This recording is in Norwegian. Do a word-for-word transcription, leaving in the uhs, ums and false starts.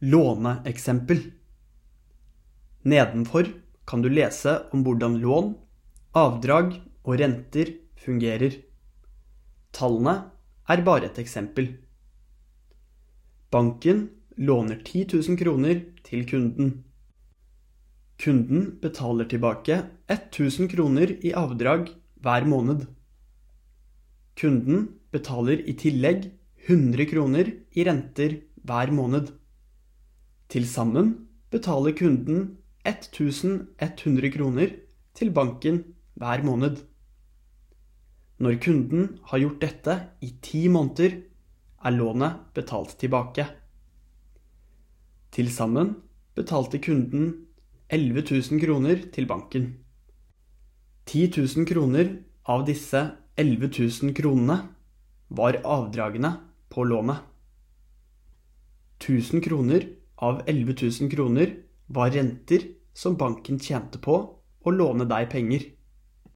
Låneeksempel. Nedenfor kan du lese om hvordan lån, avdrag og renter fungerer. Tallene er bare et eksempel. Banken låner ti tusen kroner til kunden. Kunden betaler tilbake tusen kroner i avdrag hver måned. Kunden betaler i tillegg hundre kroner i renter hver måned. Til sammen betaler kunden tusen ett hundre kroner til banken hver måned. Når kunden har gjort dette i ti måneder, er lånet betalt tilbake. Til sammen betalte kunden elleve tusen kroner til banken. ti tusen kroner av disse elleve tusen kronene var avdragene på lånet. tusen kroner av elleve tusen kroner var renter som banken tjente på å låne deg penger.